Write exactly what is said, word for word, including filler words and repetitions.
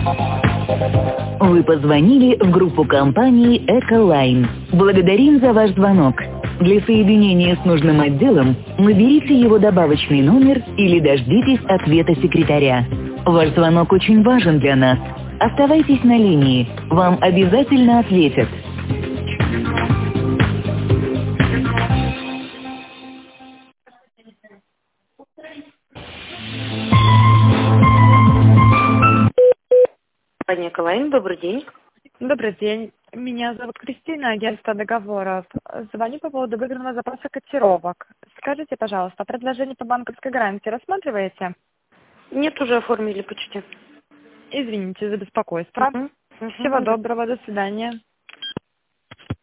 Вы позвонили в группу компании «Эколайн». Благодарим за ваш звонок. Для соединения с нужным отделом наберите его добавочный номер или дождитесь ответа секретаря. Ваш звонок очень важен для нас. Оставайтесь на линии. Вам обязательно ответят. Компания «Эколайн», добрый день. Добрый день. Меня зовут Кристина, агентство договоров. Звоню по поводу выигранного запроса котировок. Скажите, пожалуйста, предложение по банковской гарантии рассматриваете? Нет, уже оформили почти. Извините за беспокойство. Угу. Угу. Всего доброго, до свидания.